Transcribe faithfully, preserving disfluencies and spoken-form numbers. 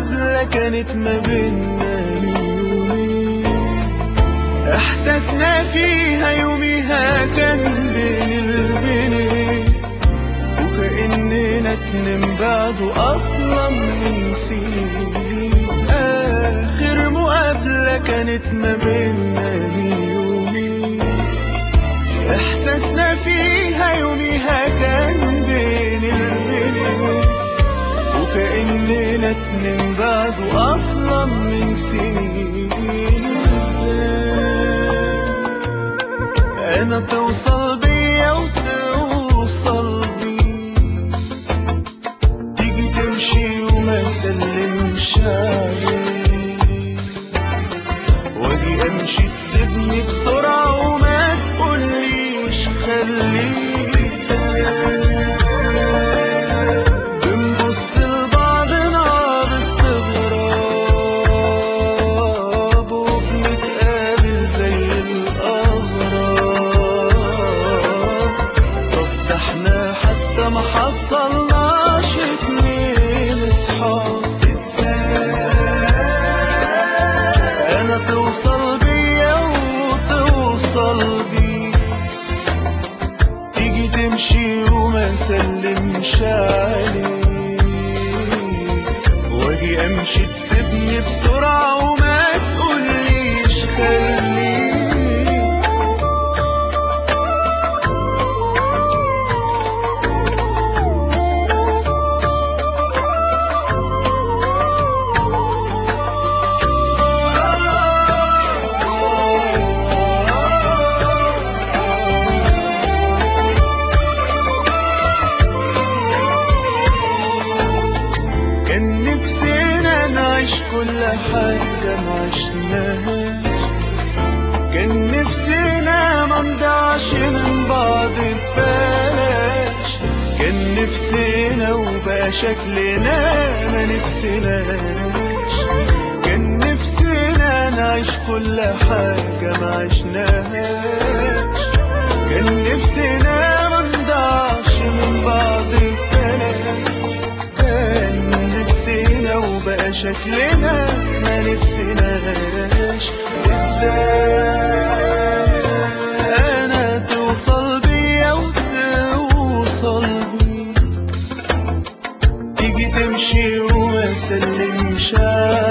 مقابلة كانت ما بينا من يومين، احساسنا فيها يوميها كان بين البنين، وكأننا اتنين بعده اصلا من سنين. اخر مقابلة كانت ما بينا من يومين، احساسنا فيها يوميها كان بين البنين، وكأننا اتنين بعده اصلا من سنين. ازاي انا توصل بيا وتوصل بي، تيجي تمشي وما سلمش عليك، واجي امشي تسيبني بسرعة وما تقوليش خليك. ازاي بنبص لبعضنا باستغراب وبنتقابل زي الأغراب، طب ده احنا حتى ما حصلناش اتنين اصحاب. انا توصل بيا وتوصل بي، تيجي تمشي وما سلمش عليك، واجي امشي تسيبني بسرعة وما تقوليش خليك. كان نفسنا نعيش كل حاجة ما عشناهاش، كان نفسنا ما نضيعش من بعض ببلاش، كان نفسنا وبقى شكلنا ما نفسناش، كان نفسنا نعيش كل حاجة ما عشناهاش، كان نفسنا ما نضيعش من بعض ببلاش، كان نفسنا وبقى شكلنا ما نفسناش. ازاي انا توصل بيا وتوصل بي، تيجي تمشي وما سلمش عليك،